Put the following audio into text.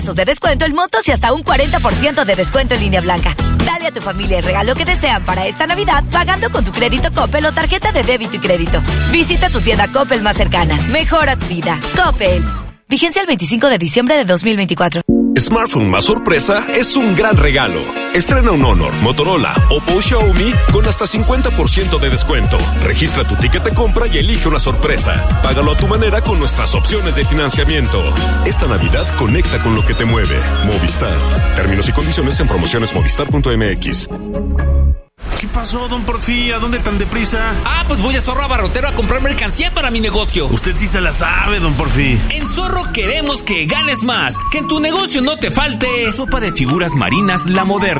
de descuento en motos y hasta un 40% de descuento en línea blanca. Dale a tu familia el regalo que desean para esta Navidad pagando con tu crédito Coppel o tarjeta de débito y crédito. Visita tu tienda Coppel más cercana. Mejora tu vida. Coppel. Vigencia el 25 de diciembre de 2024. Smartphone más sorpresa es un gran regalo. Estrena un Honor, Motorola, Oppo o Xiaomi con hasta 50% de descuento. Registra tu ticket de compra y elige una sorpresa. Págalo a tu manera con nuestras opciones de financiamiento. Esta Navidad conecta con lo que te mueve. Movistar. Términos y condiciones en promocionesmovistar.mx. ¿Qué pasó, don Porfi? ¿A dónde tan deprisa? Pues voy a Zorro Abarrotero a comprar mercancía para mi negocio. Usted sí se la sabe, don Porfi. En Zorro queremos que ganes más, que en tu negocio no te falte sopa de figuras marinas La Moderna.